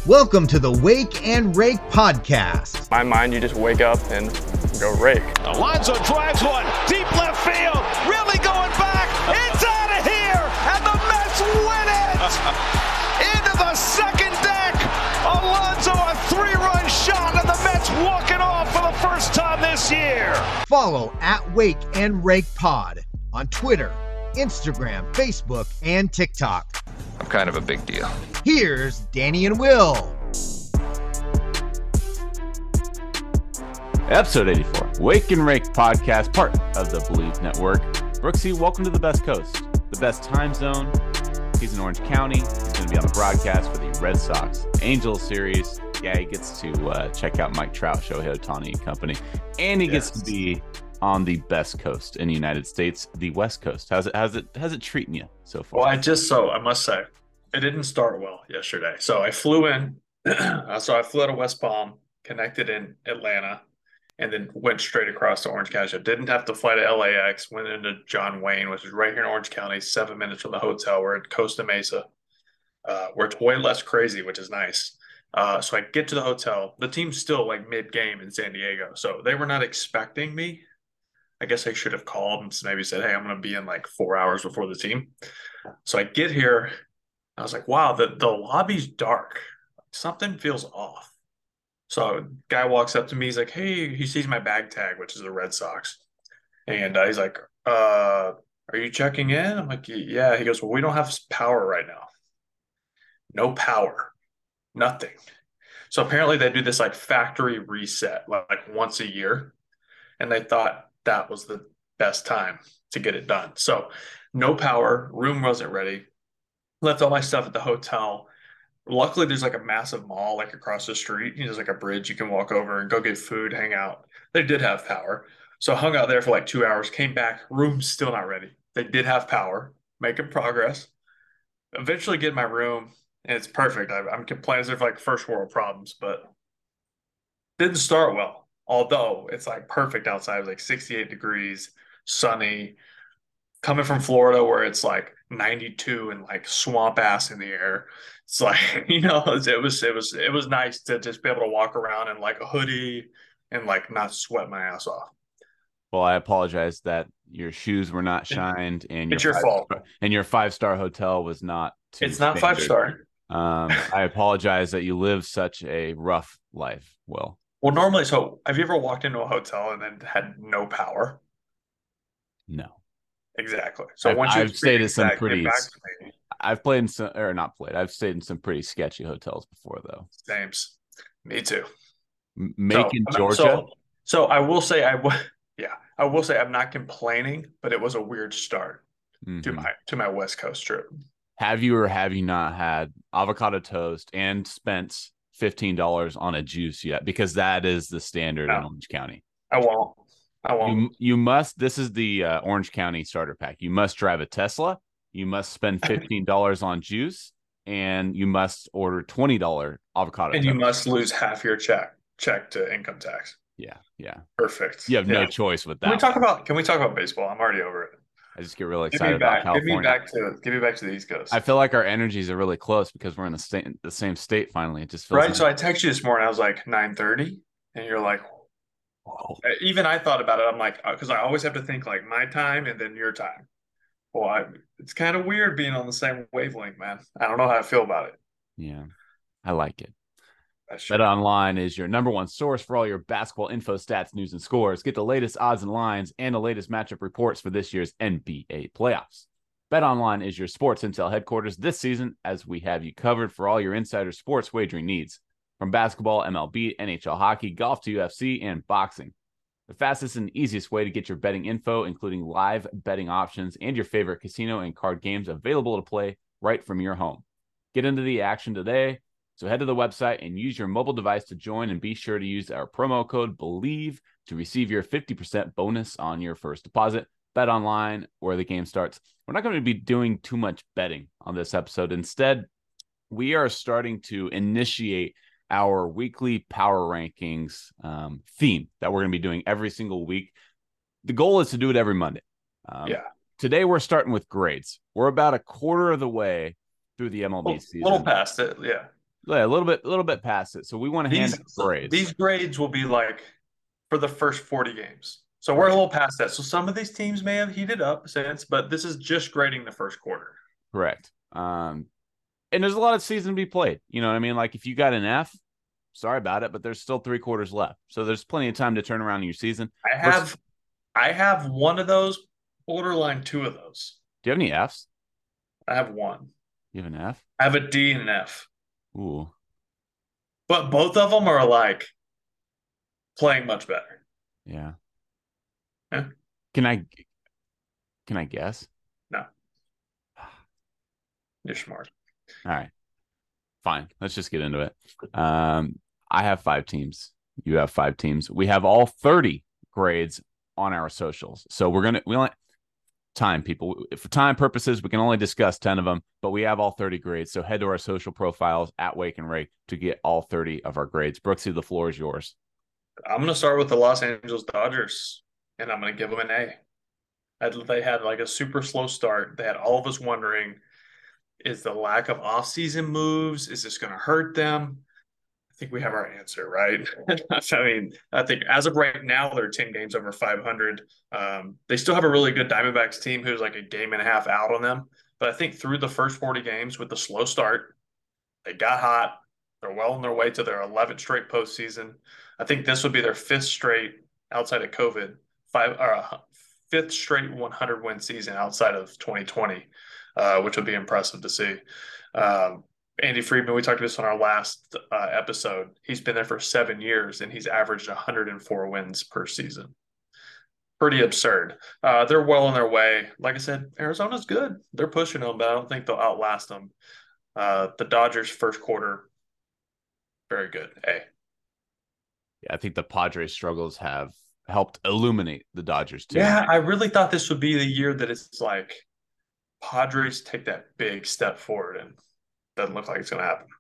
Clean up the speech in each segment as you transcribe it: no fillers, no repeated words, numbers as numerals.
Welcome to the Wake and Rake podcast. In my mind, you just wake up and go rake. Alonso drives one, deep left field, really going back, it's out of here, and the Mets win it! Into the second deck, Alonso a 3-run shot, and the Mets walking off for the first time this year. Follow at Wake and Rake Pod on Twitter, Instagram, Facebook, and TikTok. I'm kind of a big deal. Here's Danny and Will. Episode 84, Wake and Rake podcast, part of the Believe Network. Brooksy, welcome to the best coast, the best time zone. He's in Orange County. He's going to be on the broadcast for the Red Sox Angels series. Yeah, he gets to check out Mike Trout, Shohei Ohtani and company. And he gets to be on the best coast in the United States, the West Coast. How's it treating you so far? Well, I must say, it didn't start well yesterday. So I flew in. I flew out of West Palm, connected in Atlanta, and then went straight across to Orange County. I didn't have to fly to LAX, went into John Wayne, which is right here in Orange County, 7 minutes from the hotel. We're at Costa Mesa, where it's way less crazy, which is nice. So I get to the hotel. The team's still like mid-game in San Diego. So they were not expecting me. I guess I should have called and maybe said, hey, I'm going to be in like 4 hours before the team. So I get here. I was like, wow, the lobby's dark. Something feels off. So guy walks up to me. He's like, hey, he sees my bag tag, which is the Red Sox. And he's like, are you checking in? I'm like, yeah. He goes, well, we don't have power right now. No power. Nothing. So apparently they do this like factory reset like once a year. And they thought that was the best time to get it done. So no power, room wasn't ready. Left all my stuff at the hotel. Luckily, there's like a massive mall like across the street. There's like a bridge you can walk over and go get food, hang out. They did have power. So I hung out there for like 2 hours, came back, room's still not ready. They did have power, making progress. Eventually get in my room, and it's perfect. I'm complaining as if like first world problems, but didn't start well. Although it's like perfect outside. It was like 68 degrees, sunny. Coming from Florida where it's like 92 and like swamp ass in the air. It's like, it was nice to just be able to walk around in like a hoodie and like not sweat my ass off. Well, I apologize that your shoes were not shined and it's your fault. And your 5-star hotel was not It's not 5-star. I apologize that you live such a rough life, Will. Well, normally, so have you ever walked into a hotel and then had no power? No. Exactly. So once I've stayed at some pretty. I've stayed in some pretty sketchy hotels before, though. Same. Me too. Macon, Georgia. So I will say I will say I'm not complaining, but it was a weird start to my West Coast trip. Have you or have you not had avocado toast and spent $15 on a juice yet? Because that is the standard in Orange County. I won't. You must. This is the Orange County starter pack. You must drive a Tesla. You must spend $15 on juice, and you must order $20 avocado. And you must lose half your check to income tax. Yeah. Perfect. You have no choice with that. Can we talk about baseball? I'm already over it. I just get really excited about California. Give me back to the East Coast. I feel like our energies are really close because we're in the same state. Finally, it just feels right. So I texted you this morning. I was like 9:30, and you're like. Even I thought about it. I'm like, because I always have to think like my time and then your time. Well, it's kind of weird being on the same wavelength, man. I don't know how I feel about it. Yeah, I like it. BetOnline is your number one source for all your basketball info, stats, news, and scores. Get the latest odds and lines and the latest matchup reports for this year's NBA playoffs. BetOnline is your sports intel headquarters this season, as we have you covered for all your insider sports wagering needs. From basketball, MLB, NHL hockey, golf to UFC, and boxing. The fastest and easiest way to get your betting info, including live betting options and your favorite casino and card games available to play right from your home. Get into the action today. So head to the website and use your mobile device to join, and be sure to use our promo code BELIEVE to receive your 50% bonus on your first deposit. Bet online where the game starts. We're not going to be doing too much betting on this episode. Instead, we are starting to initiate our weekly power rankings theme that we're going to be doing every single week. The goal is to do it every Monday. Today we're starting with grades. We're about a quarter of the way through the MLB season. A little past it, yeah. Yeah, a little bit past it. So we want to hand out grades. These grades will be like for the first 40 games. So we're a little past that. So some of these teams may have heated up since, but this is just grading the first quarter. Correct. And there's a lot of season to be played. You know what I mean? Like if you got an F, sorry about it, but there's still 3 quarters left. So there's plenty of time to turn around in your season. I have one of those, borderline 2 of those. Do you have any Fs? I have 1. You have an F? I have a D and an F. Ooh. But both of them are like playing much better. Yeah. Yeah. Can I guess? No. You're smart. All right. Fine. Let's just get into it. I have 5 teams. You have 5 teams. We have all 30 grades on our socials. So we only time people for time purposes, we can only discuss 10 of them, but we have all 30 grades. So head to our social profiles at Wake and Rake to get all 30 of our grades. Brooksy, the floor is yours. I'm going to start with the Los Angeles Dodgers, and I'm going to give them an A. They had like a super slow start. They had all of us wondering, is the lack of offseason moves, is this going to hurt them? I think we have our answer, right? I mean, I think as of right now, they're 10 games over 500. They still have a really good Diamondbacks team who's like a game and a half out on them. But I think through the first 40 games with the slow start, they got hot. They're well on their way to their 11th straight postseason. I think this would be their 5th straight outside of COVID, 5th straight 100-win season outside of 2020, which would be impressive to see. Andy Friedman, we talked about this on our last episode. He's been there for 7 years, and he's averaged 104 wins per season. Pretty absurd. They're well on their way. Like I said, Arizona's good. They're pushing them, but I don't think they'll outlast them. The Dodgers' first quarter, very good. A. Yeah, I think the Padres' struggles have helped illuminate the Dodgers too. Yeah, I really thought this would be the year that it's like Padres take that big step forward, and doesn't look like it's going to happen.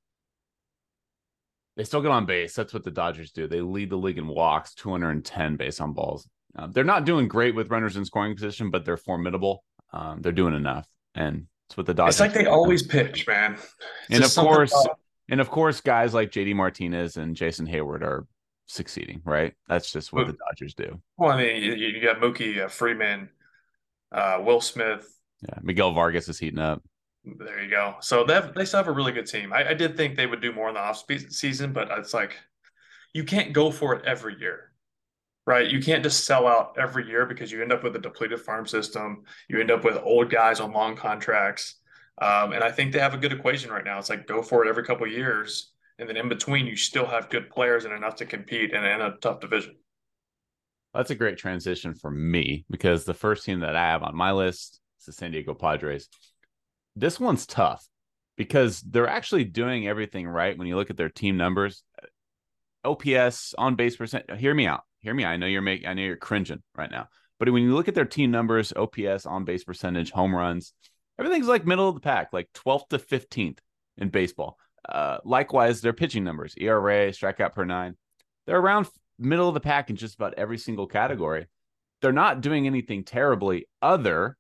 They still get on base. That's what the Dodgers do. They lead the league in walks, 210 base on balls. They're not doing great with runners in scoring position, but they're formidable. They're doing enough, and it's what the Dodgers. It's like they always pitch, man. And of course, guys like JD Martinez and Jason Hayward are succeeding, right? That's just what the Dodgers do. Well, I mean, you got Mookie Freeman, Will Smith. Yeah, Miguel Vargas is heating up. There you go. So they still have a really good team. I did think they would do more in the off season, but it's like you can't go for it every year, right? You can't just sell out every year because you end up with a depleted farm system. You end up with old guys on long contracts. And I think they have a good equation right now. It's like go for it every couple of years. And then in between, you still have good players and enough to compete in a tough division. That's a great transition for me because the first team that I have on my list is the San Diego Padres. This one's tough because they're actually doing everything right when you look at their team numbers. OPS, on base percent. Hear me out. I know you're cringing right now. But when you look at their team numbers, OPS, on base percentage, home runs, everything's like middle of the pack, like 12th to 15th in baseball. Likewise, their pitching numbers, ERA, strikeout per 9, they're around middle of the pack in just about every single category. They're not doing anything terribly other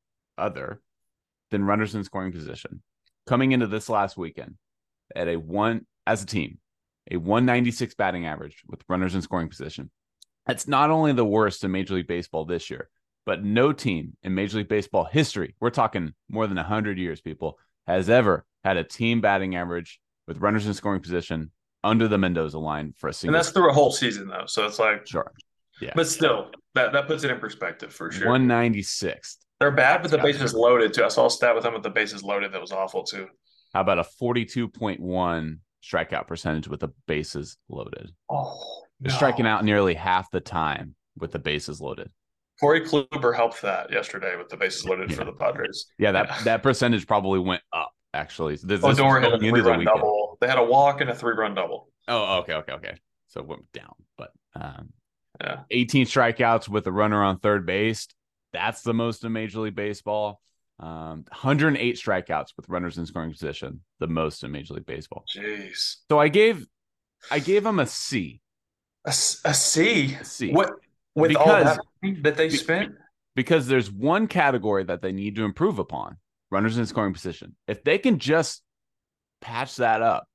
than runners in scoring position. Coming into this last weekend at a 196 batting average with runners in scoring position. That's not only the worst in Major League Baseball this year, but no team in Major League Baseball history, we're talking more than 100 years, people, has ever had a team batting average with runners in scoring position under the Mendoza line for a single. And that's through a whole season, though. So it's like, sure. Yeah. But still, that puts it in perspective for sure. 196th. They're bad, but the bases loaded, too. I saw a stat with them with the bases loaded that was awful, too. How about a 42.1 strikeout percentage with the bases loaded? Oh, They're striking out nearly half the time with the bases loaded. Corey Kluber helped that yesterday with the bases loaded for the Padres. Yeah, that percentage probably went up, actually. Odor hit a 3-run double. They had a walk and a 3-run double. Oh, okay. So it went down. But 18 strikeouts with a runner on third base. That's the most in Major League Baseball. 108 strikeouts with runners in scoring position, the most in Major League Baseball. Jeez. So I gave them a C. A C? A C. What? With all that they spent? Because there's one category that they need to improve upon, runners in scoring position. If they can just patch that up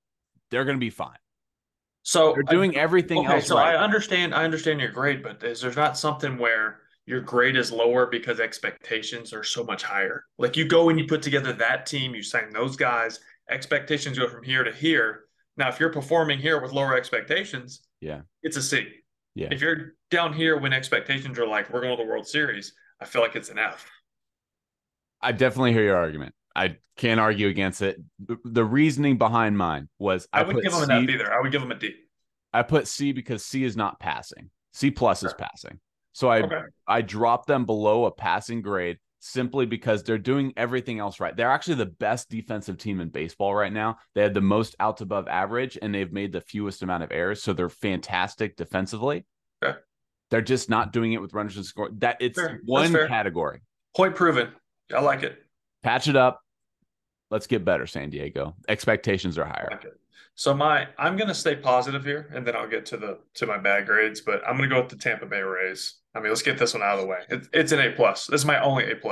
they're going to be fine. So They're doing everything else so right. I understand your grade, but is there's not something where your grade is lower because expectations are so much higher? Like you go and you put together that team, you sign those guys, expectations go from here to here. Now, if you're performing here with lower expectations, Yeah. it's a C. Yeah. If you're down here when expectations are like, we're going to the World Series, I feel like it's an F. I definitely hear your argument. I can't argue against it. The reasoning behind mine was I wouldn't give them an F either. I would give them a D. I put C because C is not passing. C plus is passing. So I dropped them below a passing grade simply because they're doing everything else right. They're actually the best defensive team in baseball right now. They had the most outs above average, and they've made the fewest amount of errors. So they're fantastic defensively. Okay. They're just not doing it with runners and score. That it's one category. Point proven. I like it. Patch it up. Let's get better, San Diego. Expectations are higher. Okay. So I'm going to stay positive here, and then I'll get to my bad grades. But I'm going to go with the Tampa Bay Rays. I mean, let's get this one out of the way. It's an A+. This is my only A+.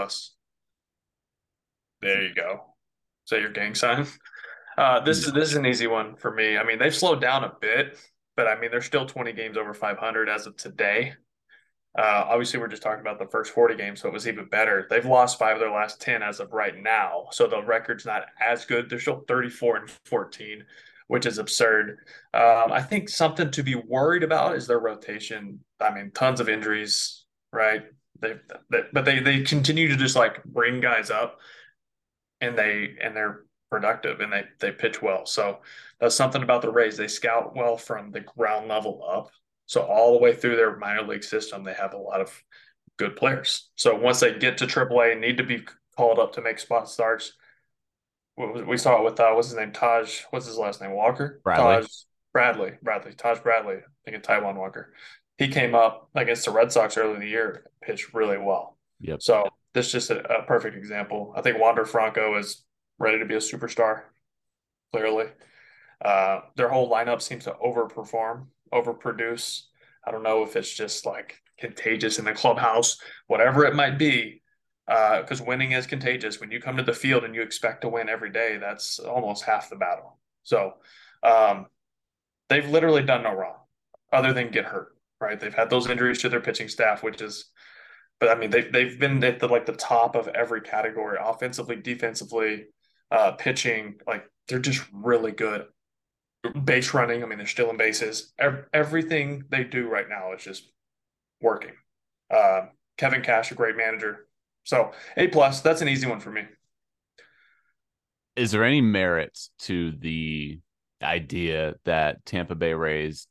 There you go. Is that your gang sign? This is an easy one for me. I mean, they've slowed down a bit, but I mean, they're still 20 games over 500 as of today. Obviously, we're just talking about the first 40 games, so it was even better. They've lost 5 of their last 10 as of right now, so the record's not as good. They're still 34-14, which is absurd. I think something to be worried about is their rotation. I mean, tons of injuries, right? But they continue to just like bring guys up, and they're productive and they pitch well. So that's something about the Rays. They scout well from the ground level up. So all the way through their minor league system, they have a lot of good players. So once they get to AAA and need to be called up to make spot starts, we saw it with what's his name? What's his last name? Walker? Bradley. Taj Bradley. I think it's Taijuan Walker. He came up against the Red Sox early in the year, pitched really well. Yep. So this is just a perfect example. I think Wander Franco is ready to be a superstar, clearly. Their whole lineup seems to overproduce. I don't know if it's just like contagious in the clubhouse, whatever it might be, because winning is contagious. When you come to the field and you expect to win every day, that's almost half the battle. So they've literally done no wrong other than get hurt, right? They've had those injuries to their pitching staff, but I mean, they've been at the top of every category, offensively, defensively, pitching. Like they're just really good. Base running, I mean, they're stealing bases. Everything they do right now is just working. Kevin Cash, a great manager. So A+, that's an easy one for me. Is there any merit to the idea that Tampa Bay Rays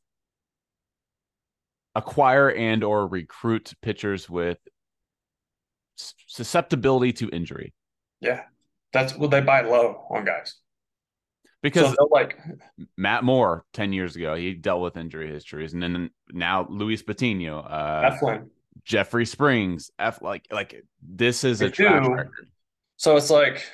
acquire and or recruit pitchers with susceptibility to injury? Yeah, that's what they buy low on guys. Because Matt Moore 10 years ago, he dealt with injury histories, and then now Luis Patino, Jeffrey Springs, this is a trash record. So it's like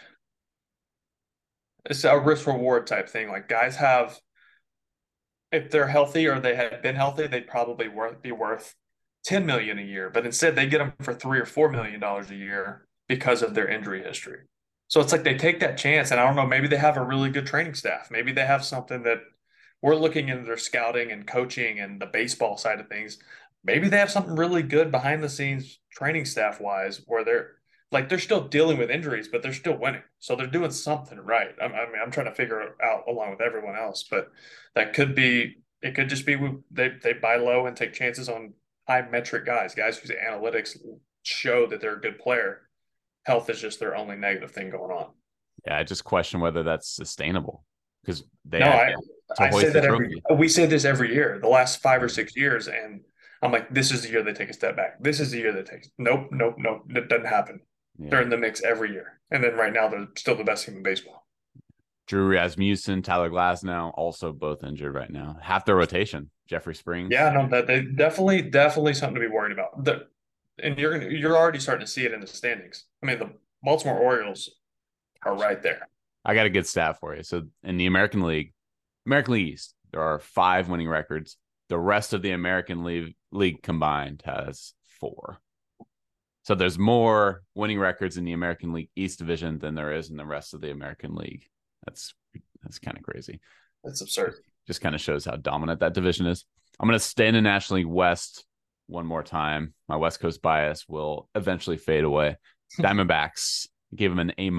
it's a risk reward type thing. Like guys have, if they're healthy or they had been healthy, they'd probably be worth $10 million a year, but instead they get them for $3 or $4 million a year because of their injury history. So it's like they take that chance, and I don't know, maybe they have a really good training staff. Maybe they have something that we're looking into their scouting and coaching and the baseball side of things. Maybe they have something really good behind the scenes training staff wise, where they're still dealing with injuries, but they're still winning. So they're doing something right. I mean, I'm trying to figure it out along with everyone else, but it could just be they buy low and take chances on high metric guys whose analytics show that they're a good player. Health is just their only negative thing going on. Yeah, I just question whether that's sustainable because I say that we say this every year, the last 5 or 6 years, and I'm like, this is the year they take a step back. This is the year they take. Nope. It doesn't happen. Yeah. They're in the mix every year, and then right now they're still the best team in baseball. Drew Rasmussen, Tyler Glasnow, also both injured right now. Half their rotation. Jeffrey Springs. Yeah, no, that they definitely something to be worried about. And you're already starting to see it in the standings. I mean, the Baltimore Orioles are right there. I got a good stat for you. So in the American League East, there are 5 winning records. The rest of the American League combined has 4. So there's more winning records in the American League East division than there is in the rest of the American League. That's kind of crazy. It's absurd. Just kind of shows how dominant that division is. I'm going to stay in the National League West one more time. My West Coast bias will eventually fade away. Diamondbacks gave them an A-.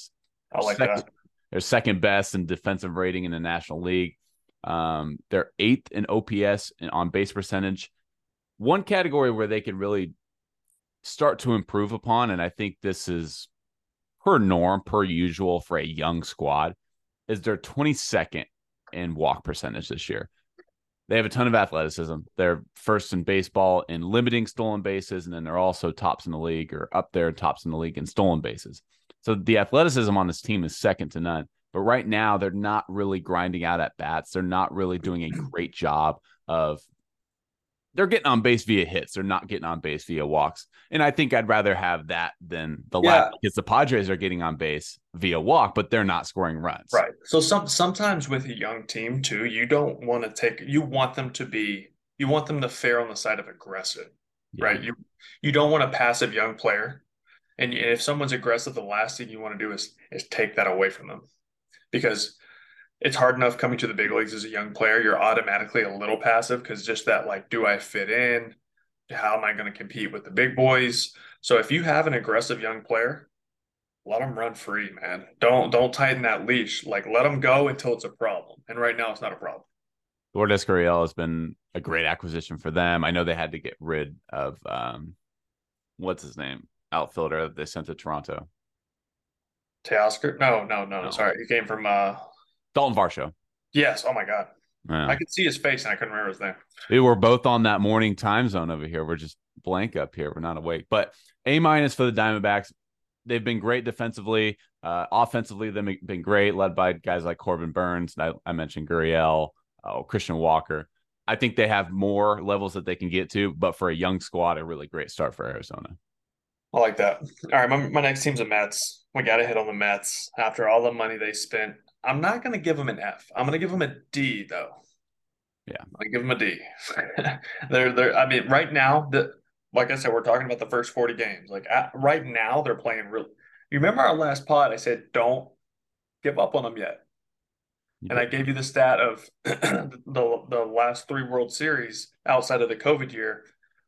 I like that. They're second best in defensive rating in the National League. They're 8th in OPS and on base percentage. One category where they could really start to improve upon, and I think this is per usual for a young squad, is they're 22nd in walk percentage this year. They have a ton of athleticism. They're first in baseball in limiting stolen bases, and then they're also tops in the league, or up there tops in the league in stolen bases. So the athleticism on this team is second to none. But right now, they're not really grinding out at bats. They're not really doing a great job of – they're getting on base via hits. They're not getting on base via walks. And I think I'd rather have that than the last, because the Padres are getting on base via walk, but they're not scoring runs. Right. So sometimes with a young team too, you don't want to take, you want them to fare on the side of aggressive, right? You don't want a passive young player. And if someone's aggressive, the last thing you want to do is take that away from them, because it's hard enough coming to the big leagues as a young player. You're automatically a little passive because just that, like, do I fit in? How am I going to compete with the big boys? So if you have an aggressive young player, let them run free, man. Don't tighten that leash. Like, let them go until it's a problem. And right now, it's not a problem. Lourdes Gurriel has been a great acquisition for them. I know they had to get rid of what's his name, outfielder that they sent to Toronto. Teoscar? No. Sorry, he came from Dalton Varsho. Yes. Oh my God. Yeah. I could see his face and I couldn't remember his name. We were both on that morning time zone over here. We're just blank up here. We're not awake. But A- for the Diamondbacks. They've been great defensively. Offensively, they've been great, led by guys like Corbin Burns. I mentioned Gurriel, Christian Walker. I think they have more levels that they can get to, but for a young squad, a really great start for Arizona. I like that. All right, my next team's the Mets. We got to hit on the Mets after all the money they spent. I'm not going to give them an F. I'm going to give them a D, though. Yeah, I'm going to give them a D. they're. I mean, right now, like I said, we're talking about the first 40 games. Like right now, they're playing real. You remember our last pod? I said, don't give up on them yet. And I gave you the stat of the last 3 World Series outside of the COVID year.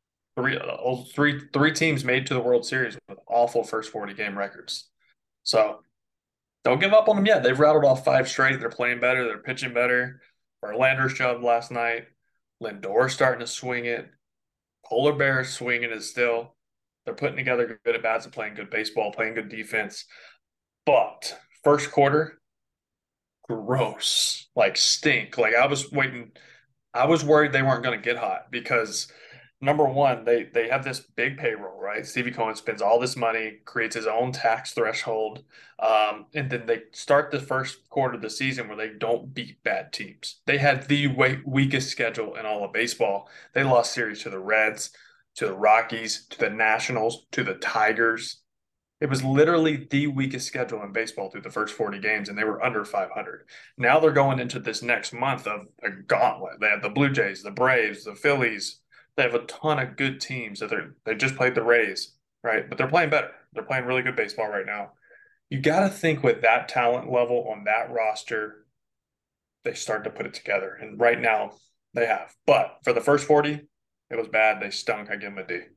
Three teams made to the World Series with awful first 40 game records. So don't give up on them yet. They've rattled off 5 straight. They're playing better. They're pitching better. Verlander's shoved last night. Lindor's starting to swing it. Polar Bear's swinging it still. They're putting together good at bats and playing good baseball, playing good defense. But first quarter, gross. Like stink. Like I was worried they weren't going to get hot because – number one, they have this big payroll, right? Stevie Cohen spends all this money, creates his own tax threshold, and then they start the first quarter of the season where they don't beat bad teams. They had the weakest schedule in all of baseball. They lost series to the Reds, to the Rockies, to the Nationals, to the Tigers. It was literally the weakest schedule in baseball through the first 40 games, and they were under 500. Now they're going into this next month of a gauntlet. They have the Blue Jays, the Braves, the Phillies. They have a ton of good teams that they just played the Rays, right? But they're playing better. They're playing really good baseball right now. You got to think with that talent level on that roster, they start to put it together. And right now they have. But for the first 40, it was bad. They stunk. I give them a D.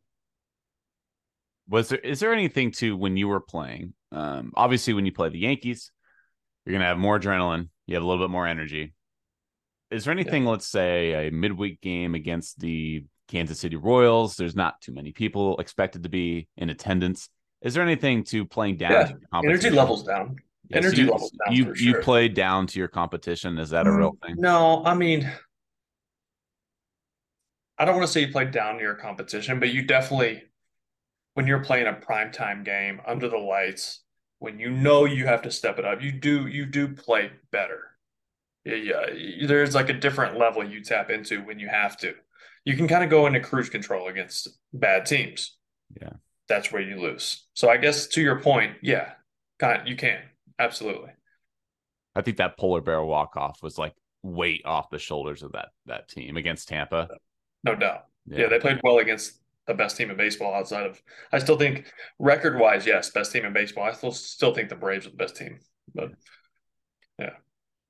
Is there anything to when you were playing? Obviously, when you play the Yankees, you're going to have more adrenaline. You have a little bit more energy. Is there anything, let's say, a midweek game against the Kansas City Royals? There's not too many people expected to be in attendance. Is there anything to playing down? Yeah, to your competition? energy levels down. Yeah, energy levels down. You play down to your competition. Is that a real thing? No, I mean, I don't want to say you play down to your competition, but you definitely, when you're playing a primetime game under the lights, when you know you have to step it up, you do play better. Yeah, there's like a different level you tap into when you have to. You can kind of go into cruise control against bad teams. Yeah. That's where you lose. So I guess to your point, yeah, you can. Absolutely. I think that Polar Bear walk-off was like weight off the shoulders of that team against Tampa. No doubt. Yeah, they played well against the best team in baseball outside of – I still think record-wise, yes, best team in baseball. I still think the Braves are the best team. But, yeah.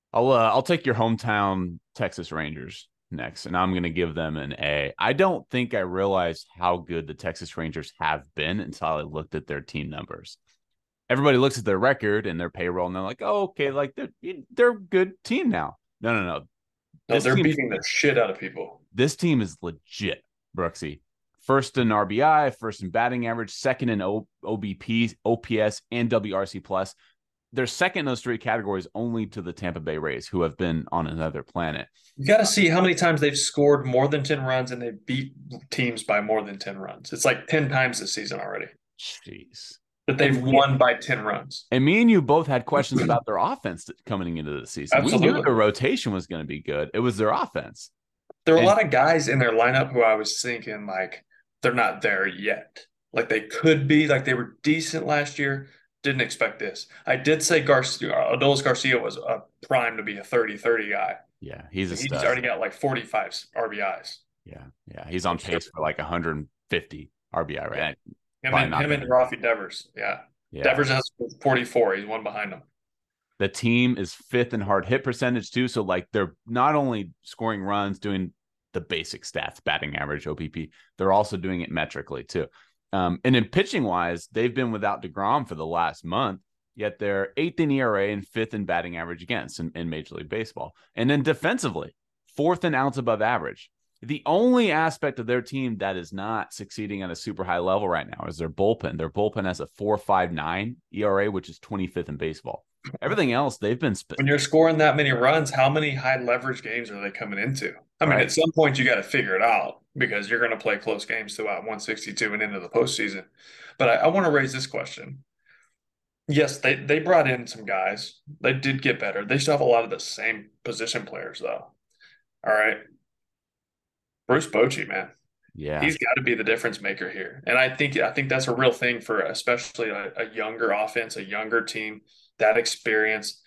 I'll take your hometown Texas Rangers next, and I'm going to give them an A. I don't think I realized how good the Texas Rangers have been until I looked at their team numbers. Everybody looks at their record and their payroll, and they're like, "Oh, okay, like they're a good team now." No. No, they're beating the shit out of people. This team is legit, Brooksy. First in RBI, first in batting average, second in OBP, OPS, and WRC plus. They're second in those three categories only to the Tampa Bay Rays, who have been on another planet. You got to see how many times they've scored more than 10 runs and they beat teams by more than 10 runs. It's like 10 times this season already. Jeez. That they've won by 10 runs. And me and you both had questions about their offense coming into the season. Absolutely. We knew their rotation was going to be good. It was their offense. There are a lot of guys in their lineup who I was thinking, like, they're not there yet. Like, they could be. Like, they were decent last year. Didn't expect this. I did say Adolis Garcia was a prime to be a 30-30 guy. Yeah, he's He's already got like 45 RBIs. Yeah. He's on pace for like 150 RBI, right? Him and Rafi Devers. Yeah. Devers has 44. He's one behind him. The team is fifth in hard hit percentage too. So like they're not only scoring runs, doing the basic stats, batting average, OPP, they're also doing it metrically too. And in pitching wise, they've been without DeGrom for the last month, yet they're 8th in ERA and 5th in batting average against in Major League Baseball. And then defensively, 4th in outs above average. The only aspect of their team that is not succeeding at a super high level right now is their bullpen. Their bullpen has a 4.59 ERA, which is 25th in baseball. Everything else, they've been when you're scoring that many runs, how many high leverage games are they coming into? I mean, at some point you got to figure it out because you're going to play close games throughout 162 and into the postseason. But I want to raise this question. Yes, they brought in some guys. They did get better. They still have a lot of the same position players, though. All right. Bruce Bochy, man. Yeah. He's got to be the difference maker here. And I think that's a real thing for especially a younger offense, a younger team, that experience.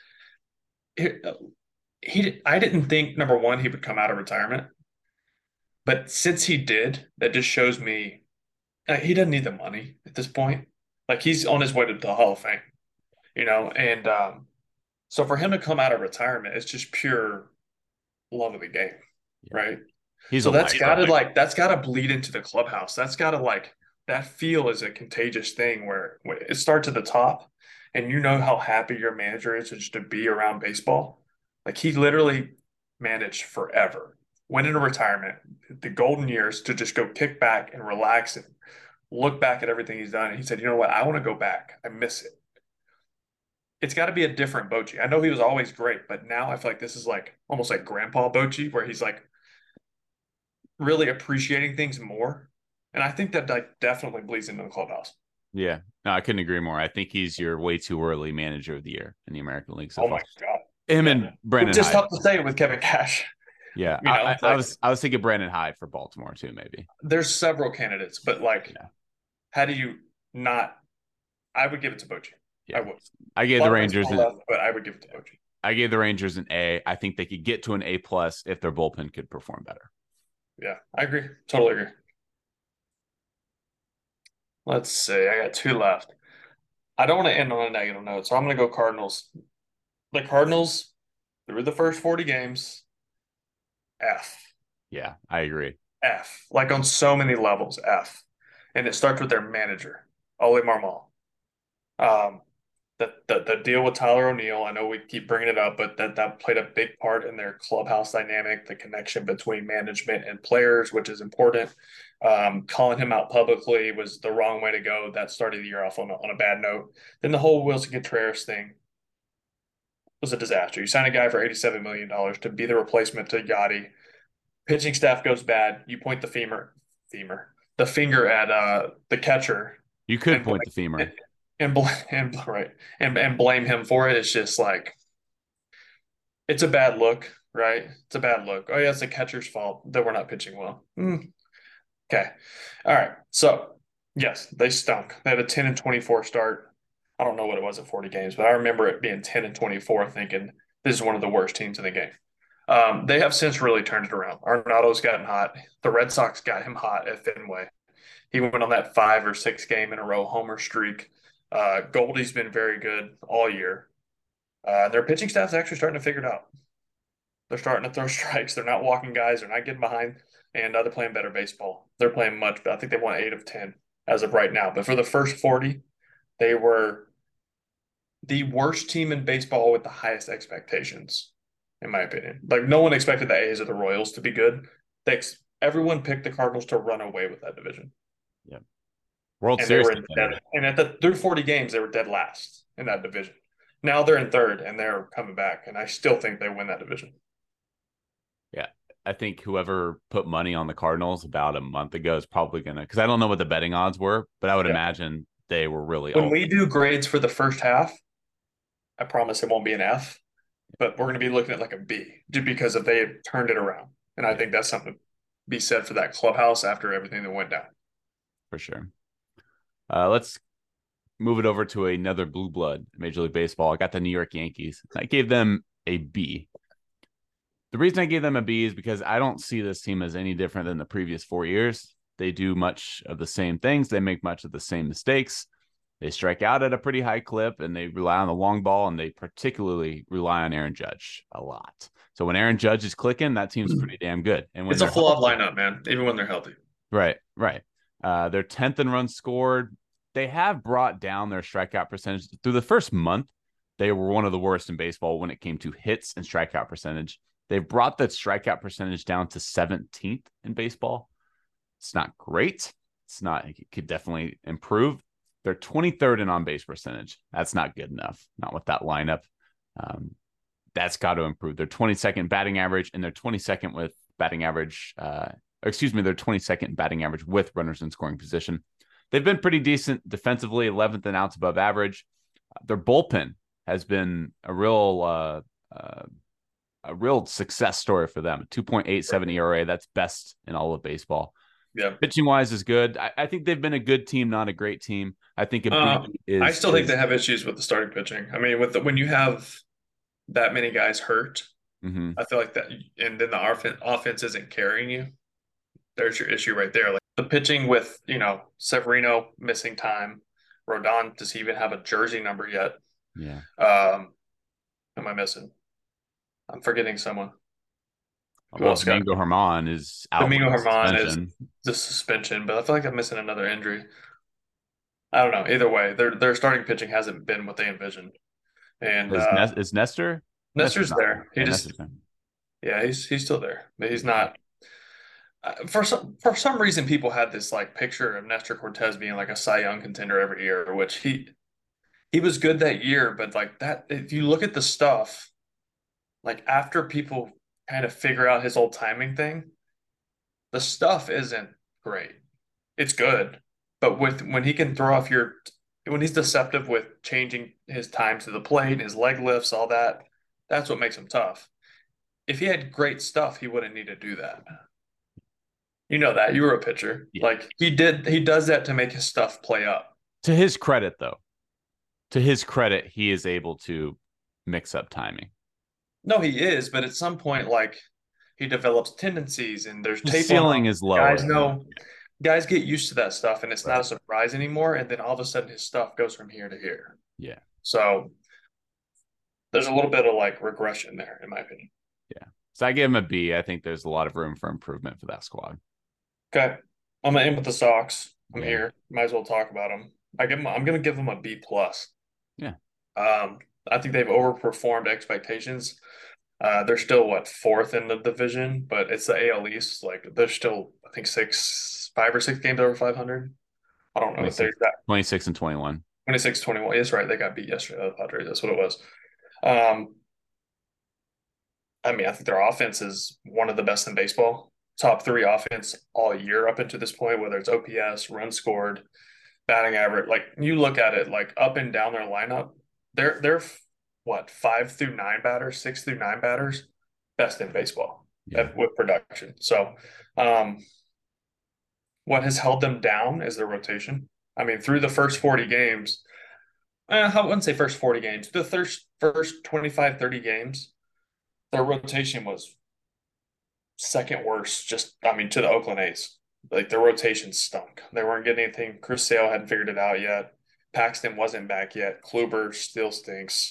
I didn't think, number one, he would come out of retirement. But since he did, that just shows me he doesn't need the money at this point. Like, he's on his way to the Hall of Fame, And so for him to come out of retirement, it's just pure love of the game, right? That's got to bleed into the clubhouse. That's got to that feel is a contagious thing where it starts at the top, and you know how happy your manager is just to be around baseball. Like, he literally managed forever, went into retirement, the golden years, to just go kick back and relax and look back at everything he's done. And he said, you know what? I want to go back. I miss it. It's got to be a different Bochy. I know he was always great, but now I feel like this is almost like Grandpa Bochy, where he's really appreciating things more. And I think that definitely bleeds into the clubhouse. Yeah. No, I couldn't agree more. I think he's your way too early manager of the year in the American League. So oh, my God. Him and Brandon just Hyde. tough to say it with Kevin Cash. Yeah. I was thinking Brandon Hyde for Baltimore too, maybe. There's several candidates, but how do you not – I would give it to Bochy. Yeah. I would. I gave the Rangers but I would give it to Bochy. I gave the Rangers an A. I think they could get to an A+ if their bullpen could perform better. Yeah, I agree. Totally agree. Let's see. I got 2 left. I don't want to end on a negative note, so I'm going to go Cardinals. The Cardinals, through the first 40 games, F. Yeah, I agree. F. On so many levels, F. And it starts with their manager, Ole Marmol. The deal with Tyler O'Neill, I know we keep bringing it up, but that played a big part in their clubhouse dynamic, the connection between management and players, which is important. Calling him out publicly was the wrong way to go. That started the year off on a bad note. Then the whole Wilson Contreras thing was a disaster. You sign a guy for $87 million to be the replacement to Yachty. Pitching staff goes bad. You point the finger at the catcher. You could point the femur. And blame him for it. It's just it's a bad look, right? It's a bad look. Oh yeah, it's the catcher's fault that we're not pitching well. Okay, all right. So yes, they stunk. They had a 10-24 start. I don't know what it was at 40 games, but I remember it being 10-24, thinking this is one of the worst teams in the game. They have since really turned it around. Arenado's gotten hot. The Red Sox got him hot at Fenway. He went on that 5 or 6 game in a row homer streak. Goldie's been very good all year. Their pitching staff's actually starting to figure it out. They're starting to throw strikes. They're not walking guys. They're not getting behind, and they're playing better baseball. They're playing much better. I think they won 8 of 10 as of right now. But for the first 40, they were the worst team in baseball with the highest expectations, in my opinion. Like, no one expected the A's or the Royals to be good. Everyone picked the Cardinals to run away with that division. Yeah. World And Series. through 40 games, they were dead last in that division. Now they're in third, and they're coming back, and I still think they win that division. Yeah. I think whoever put money on the Cardinals about a month ago is probably going to, because I don't know what the betting odds were, but I would imagine they were really When we do grades for the first half, I promise it won't be an F, but we're going to be looking at like a B just because if they had turned it around. And I think that's something to be said for that clubhouse after everything that went down. For sure. Let's move it over to another blue blood, Major League Baseball. I got the New York Yankees. I gave them a B. The reason I gave them a B is because I don't see this team as any different than the previous 4 years. They do much of the same things. They make much of the same mistakes. They strike out at a pretty high clip, and they rely on the long ball, and they particularly rely on Aaron Judge a lot. So when Aaron Judge is clicking, that team's pretty damn good. And when it's a flawed lineup, man, even when they're healthy. Right. They're 10th in runs scored. They have brought down their strikeout percentage. Through the first month, they were one of the worst in baseball when it came to hits and strikeout percentage. They've brought that strikeout percentage down to 17th in baseball. It's not great. It could definitely improve. They're 23rd in on-base percentage. That's not good enough. Not with that lineup. That's got to improve. They're 22nd batting average, and they're 22nd with batting average. They're 22nd in batting average with runners in scoring position. They've been pretty decent defensively, 11th in outs above average. Their bullpen has been a real success story for them. 2.87 ERA. That's best in all of baseball. Yeah. Pitching wise is good. I think they've been a good team, not a great team. I think I still think they have issues with the starting pitching. I mean, when you have that many guys hurt, I feel like that, and then the offense isn't carrying you. There's your issue right there. Like the pitching with, Severino missing time. Rodon, does he even have a jersey number yet? Yeah. Am I missing? I'm forgetting someone. Domingo Germán is out. Domingo Germán is the suspension, but I feel like I'm missing another injury. I don't know. Either way, their starting pitching hasn't been what they envisioned. And is Nestor? Nestor's there. He's still there, but he's not. For some reason, people had this like picture of Nestor Cortez being like a Cy Young contender every year, which he was good that year, but like that, if you look at the stuff, like after people kind of figure out his old timing thing, the stuff isn't great. It's good, but when he can throw off when he's deceptive with changing his time to the plate, his leg lifts, all that, that's what makes him tough. If he had great stuff, he wouldn't need to do that. You know that. You were a pitcher. Yeah. Like he does that to make his stuff play up. To his credit, though, he is able to mix up timing. No, he is, but at some point, like he develops tendencies, and there's tape. Ceiling is lower. Guys get used to that stuff, and it's not a surprise anymore. And then all of a sudden, his stuff goes from here to here. Yeah. So there's a little bit of like regression there, in my opinion. Yeah. So I give him a B. I think there's a lot of room for improvement for that squad. Okay, I'm gonna end with the Sox. I'm here. Might as well talk about them. I'm gonna give them a B plus. Yeah. I think they've overperformed expectations. They're still 4th in the division, but it's the AL East. Like they're still, I think 5 or 6 games over 500. I don't know if they're that 26 and 21. 26-21. That's right. They got beat yesterday. The Padres. That's what it was. I mean, I think their offense is one of the best in baseball. Top 3 offense all year up until this point, whether it's OPS, runs scored, batting average. Like you look at it, like up and down their lineup, they're 5 through 9 batters, 6 through 9 batters, best in baseball with production. So, what has held them down is their rotation. I mean, through the first 40 games, I wouldn't say first 40 games, the first 25, 30 games, their rotation was second worst, to the Oakland A's. Like their rotation stunk. They weren't getting anything. Chris Sale hadn't figured it out yet. Paxton wasn't back yet. Kluber still stinks.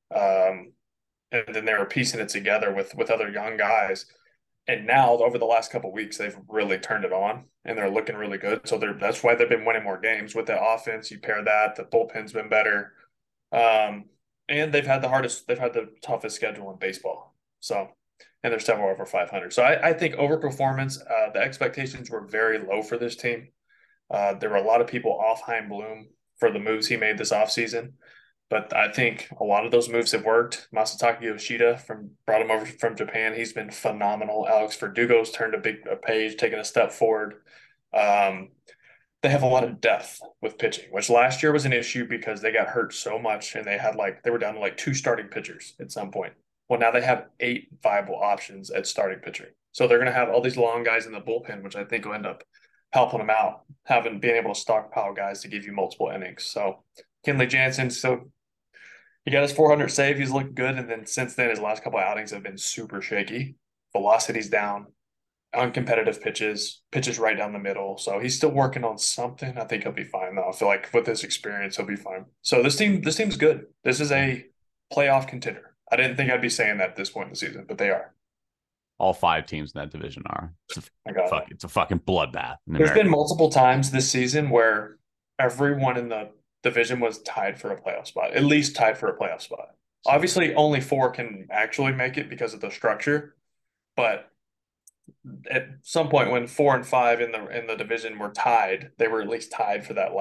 And then they were piecing it together with other young guys. And now over the last couple of weeks, they've really turned it on and they're looking really good. So that's why they've been winning more games with the offense. You pair that, the bullpen's been better. And they've had the toughest schedule in baseball. So, and they're several over 500. So I think overperformance, the expectations were very low for this team. There were a lot of people off Chaim Bloom for the moves he made this offseason. But I think a lot of those moves have worked. Masataka Yoshida brought him over from Japan. He's been phenomenal. Alex Verdugo's turned a page, taken a step forward. They have a lot of depth with pitching, which last year was an issue because they got hurt so much and they were down to like 2 starting pitchers at some point. Well, now they have 8 viable options at starting pitching. So they're going to have all these long guys in the bullpen, which I think will end up helping them out, being able to stockpile guys to give you multiple innings. So Kenley Jansen, he got his 400 save. He's looked good. And then since then, his last couple of outings have been super shaky. Velocity's down, uncompetitive pitches right down the middle. So he's still working on something. I think he'll be fine, though. I feel like with his experience, he'll be fine. So this team's good. This is a playoff contender. I didn't think I'd be saying that at this point in the season, but they are. All 5 teams in that division are. It's a fucking bloodbath. There's been multiple times this season where everyone in the division was tied for a playoff spot, at least tied for a playoff spot. Obviously, only 4 can actually make it because of the structure, but at some point when 4 and 5 in the division were tied, they were at least tied for that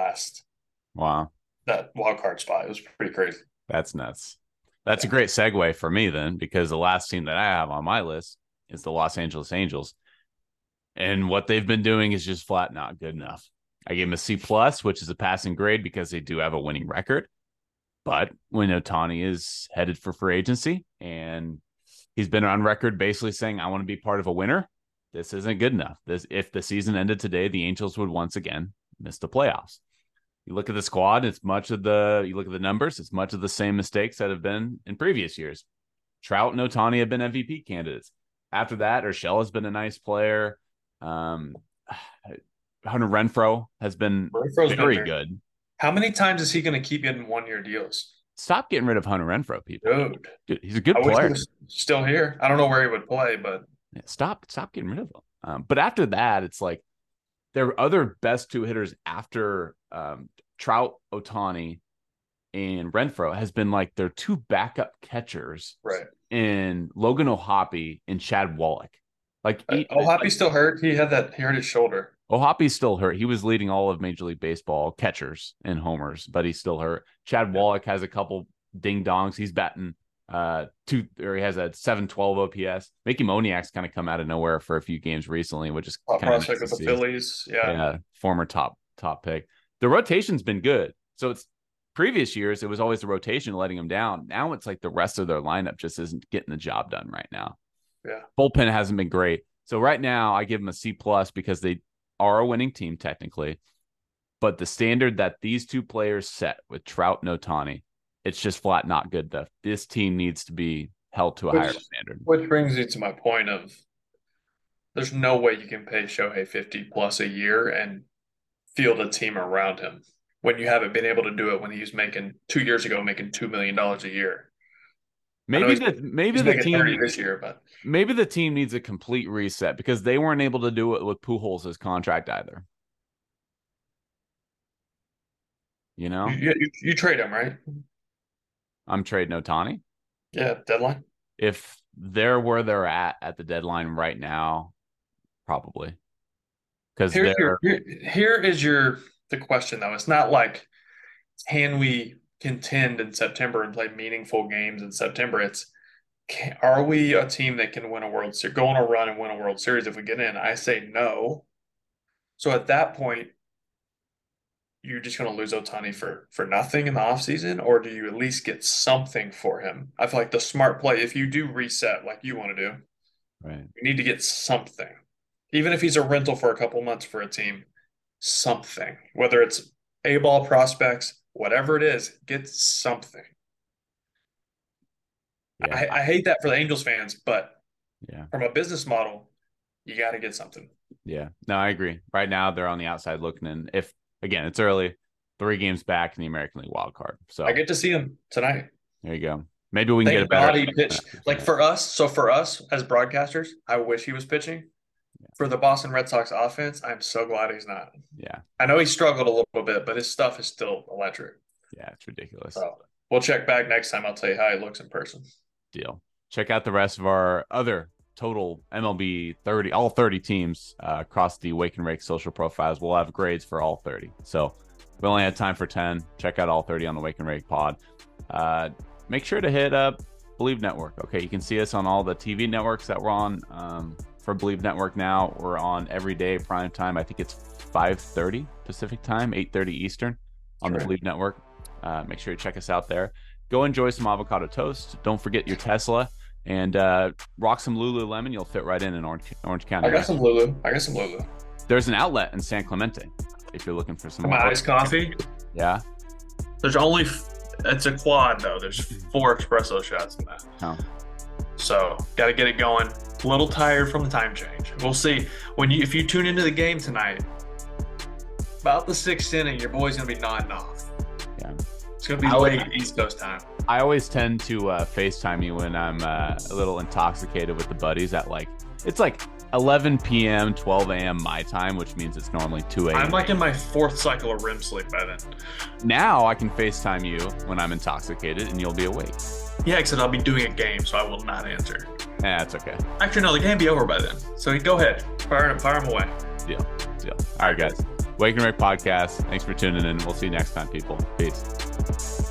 wild card spot. It was pretty crazy. That's nuts. That's a great segue for me then, because the last team that I have on my list is the Los Angeles Angels, and what they've been doing is just flat not good enough. I gave them a C+, which is a passing grade because they do have a winning record. But when Ohtani is headed for free agency and he's been on record basically saying, I want to be part of a winner, this isn't good enough. If the season ended today, the Angels would once again miss the playoffs. You look at the squad, you look at the numbers, it's much of the same mistakes that have been in previous years. Trout and Ohtani have been MVP candidates. After that, Urshela has been a nice player. Hunter Renfroe has been very good. How many times is he going to keep getting 1-year deals? Stop getting rid of Hunter Renfroe, people. Dude, he's a good player. Wish he was still here. I don't know where he would play, but stop getting rid of him. But after that, it's like their other best 2 hitters after Trout, Ohtani, and Renfroe has been like their 2 backup catchers, right? In Logan O'Hoppe and Chad Wallach. O'Hoppe's still hurt. He hurt his shoulder. O'Hoppe's still hurt. He was leading all of Major League Baseball catchers and homers, but he's still hurt. Chad Wallach has a couple ding dongs. He's batting he has a 712 OPS. Mickey Moniak's kind of come out of nowhere for a few games recently, which is kind of prospect with the Phillies. Yeah, former top pick. The rotation's been good. So it's previous years, it was always the rotation letting them down. Now it's like the rest of their lineup just isn't getting the job done right now. Yeah, bullpen hasn't been great. So right now I give them a C+ because they are a winning team technically, but the standard that these 2 players set with Trout and Ohtani, it's just flat not good enough. This team needs to be held to a higher standard. Which brings me to my point of there's no way you can pay Shohei $50+ a year and field a team around him when you haven't been able to do it when he was making 2 years ago making $2 million a year. Maybe the team 30 this year, but maybe the team needs a complete reset because they weren't able to do it with Pujols' contract either. You know, you trade him, right? I'm trading Ohtani. Yeah, deadline. If they're where they're at the deadline right now, probably. Because here is the question though. It's not like can we contend in September and play meaningful games in September. Are we a team that can win a World Series, go on a run and win a World Series if we get in? I say no. So at that point, you're just going to lose Ohtani for nothing in the offseason, or do you at least get something for him? I feel like the smart play, if you do reset like you want to do, right, you need to get something. Even if he's a rental for a couple months for a team, something. Whether it's A-ball prospects, whatever it is, get something. Yeah. I hate that for the Angels fans, but from a business model, you got to get something. Yeah, no, I agree. Right now, they're on the outside looking in. If, again, it's early, 3 games back in the American League wild card. So I get to see them tonight. There you go. Maybe we can Thank get a better. God he pitched. Like for us as broadcasters, I wish he was pitching. For the Boston Red Sox offense, I'm so glad he's not. Yeah. I know he struggled a little bit, but his stuff is still electric. Yeah, it's ridiculous. So we'll check back next time. I'll tell you how he looks in person. Deal. Check out the rest of our other total MLB 30, all 30 teams across the Wake and Rake social profiles. We'll have grades for all 30. So we only had time for 10. Check out all 30 on the Wake and Rake pod. Make sure to hit up Believe Network. Okay, you can see us on all the TV networks that we're on. For Believe Network now, we're on every day prime time. I think it's 5:30 Pacific time, 8:30 Eastern on the Believe Network. Make sure you check us out there. Go enjoy some avocado toast. Don't forget your Tesla, and rock some Lululemon. You'll fit right in Orange County. I got some Lulu. There's an outlet in San Clemente if you're looking for some iced coffee. Yeah. There's only it's a quad though. There's 4 espresso shots in that. Oh. So got to get it going. A little tired from the time change. We'll see if you tune into the game tonight. About the 6th inning, your boy's gonna be nodding off. Yeah, it's gonna be late East Coast time. I always tend to FaceTime you when I'm a little intoxicated with the buddies at it's 11 p.m., 12 a.m. my time, which means it's normally 2 a.m. I'm in my 4th cycle of REM sleep by then. Now I can FaceTime you when I'm intoxicated and you'll be awake. Yeah, except I'll be doing a game, so I will not answer. Yeah, it's okay. Actually, no, the game be over by then. So go ahead. Fire him away. Deal. All right, guys. Wake and Rake Podcast. Thanks for tuning in. We'll see you next time, people. Peace.